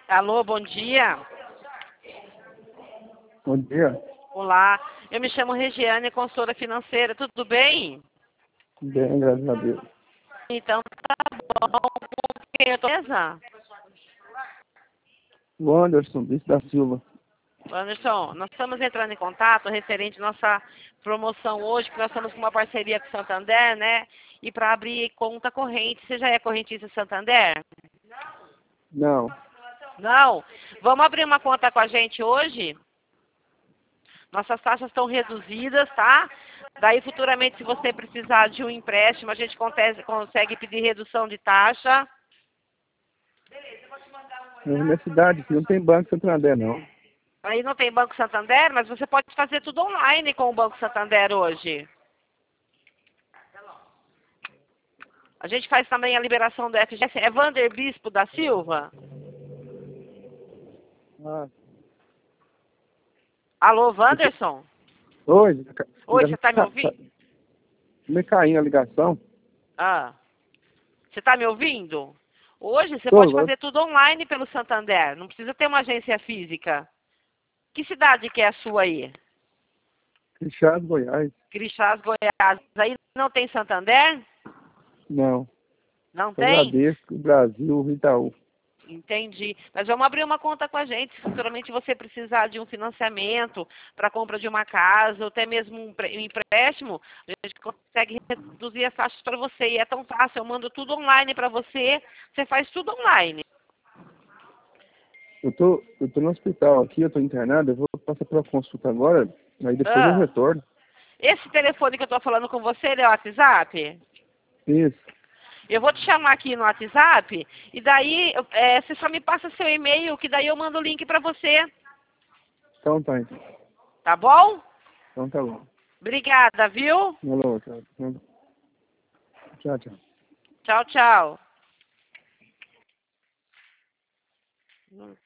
Alô, bom dia. Bom dia. Olá, eu me chamo Regiane, consultora financeira, tudo bem? Bem, graças a Deus. Então tá bom. Quem eu tô beleza? O Anderson, Bicho da Silva. Anderson, nós estamos entrando em contato referente à nossa promoção hoje, que nós estamos com uma parceria com o Santander, né? E para abrir conta corrente. Você já é correntista Santander? Não. Não? Vamos abrir uma conta com a gente hoje? Nossas taxas estão reduzidas, tá? Daí, futuramente, se você precisar de um empréstimo, a gente consegue pedir redução de taxa. Na minha cidade aqui não tem Banco Santander, não. Aí não tem Banco Santander, mas você pode fazer tudo online com o Banco Santander hoje. A gente faz também a liberação do FGTS. É Vander Bispo da Silva? Ah. Alô, Wanderson? Oi. Oi, você está me ouvindo? Me caiu a ligação. Ah, você está me ouvindo? Hoje você Tô, pode fazer tudo online pelo Santander. Não precisa ter uma agência física. Que cidade que é a sua aí? Crixás, Goiás. Crixás, Goiás. Aí não tem Santander? Não. Não Só tem? Bradesco, Brasil, Itaú. Entendi. Mas vamos abrir uma conta com a gente. Se futuramente você precisar de um financiamento para compra de uma casa, ou até mesmo um empréstimo, a gente consegue reduzir as taxas para você. E é tão fácil. Eu mando tudo online para você. Você faz tudo online. Eu tô no hospital aqui, eu tô internado, eu vou passar pela consulta agora, aí depois eu Ah, retorno. esse telefone que eu estou falando com você, ele é o WhatsApp? Isso. Eu vou te chamar aqui no WhatsApp e daí você só me passa seu e-mail, que daí eu mando o link para você. Então tá, então. Tá bom? Então tá bom. Obrigada, viu? Alô, tchau. Tchau, tchau. Tchau, tchau.